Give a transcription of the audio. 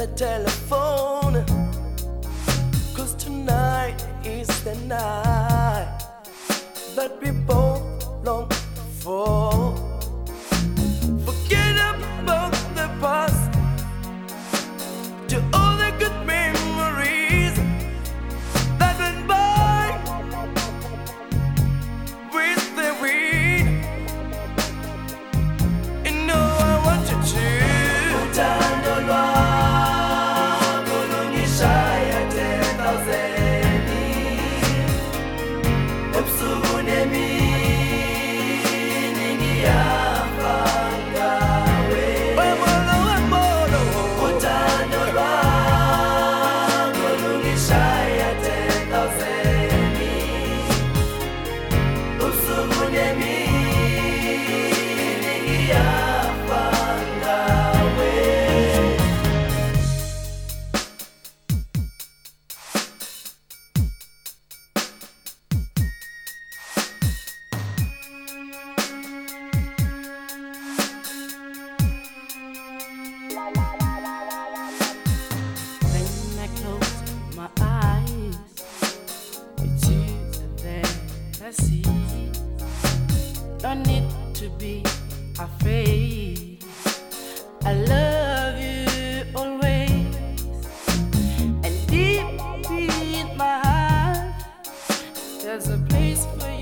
the telephone, 'cause tonight is the night that we both long for. Forget about the past, to all the good memories that went by with the wind. You know I want you to. Utando lwakho lungishaya 10,000 ebusuku nemini ngiyafa ngawe. Utando lwakho lungishaya 10,000 ebusuku nemini ngiyafa ngawe. When I close my eyes, it's you that I see. No need to be afraid. I love you always, and deep in my heart, there's a place for